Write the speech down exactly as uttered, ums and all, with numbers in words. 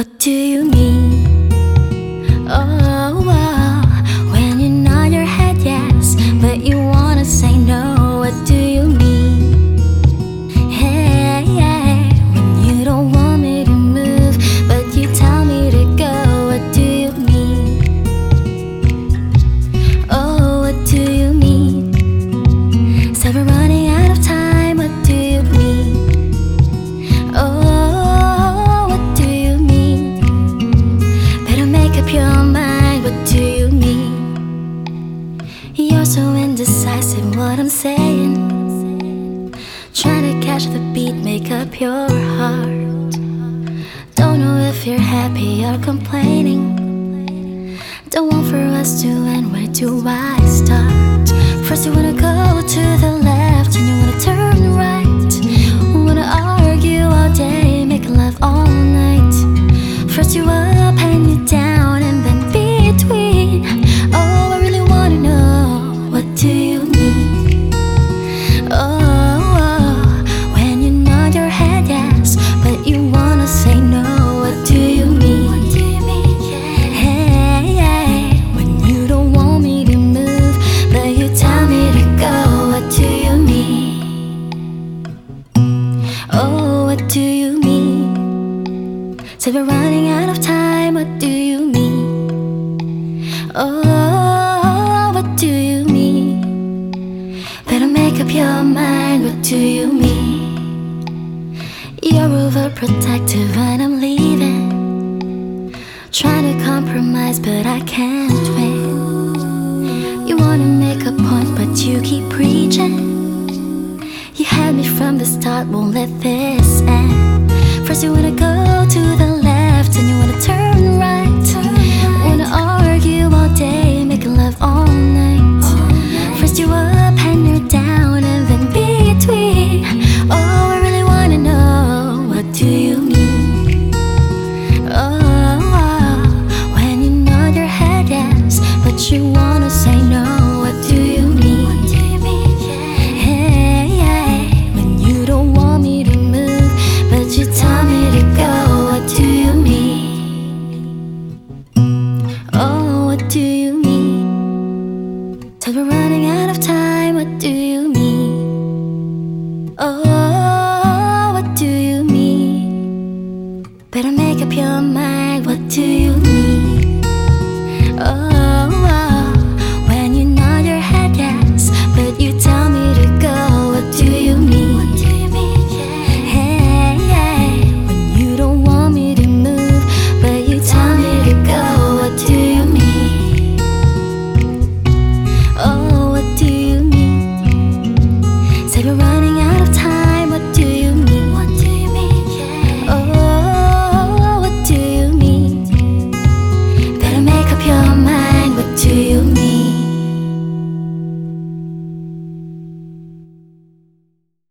What do you mean? Oh, oh, when you nod your head yes, but you wanna say no. What do you mean? Hey, hey, when you don't want me to move, but you tell me to go. What do you mean? Oh, what do you mean? Said we're running out of time. What do you mean? Oh, your mind, what do you mean? You're so indecisive in what I'm saying. Trying to catch the beat, make up your heart. Don't know if you're happy or complaining. Don't want for us to end, where do I start? First you wanna go to the left, and you wanna turn right. Wanna argue all day, make love all night. First you up and you down, and then between. Oh, I really wanna know, what do you mean? Oh, oh, when you nod your head yes, but you wanna say no. What do you mean? What do you mean? Hey, hey, when you don't want me to move, but you tell me to go. What do you mean? Oh, what do you mean? Said we're running out of time. What do you mean? Oh, what do you mean? Better make up your mind. What do you mean? You're overprotective when I'm leaving. Trying to compromise, but I can't win. You wanna make a point, but you keep preaching. You had me from the start, won't let this end. First you wanna go to the left, and you wanna turn right. Wanna argue all day, making love all night. First you up and you're down, and then between. Oh, I really wanna know, what do you mean? Oh, oh, when you nod your head yes, but you wanna say no. What do you mean? Hey, hey, when you don't want me to move, but you tell me to go. What do you mean? Oh, what do you mean? Said we're running out of time. What do you mean? Oh, what do you mean? Better make up your mind. What do you mean? Oh,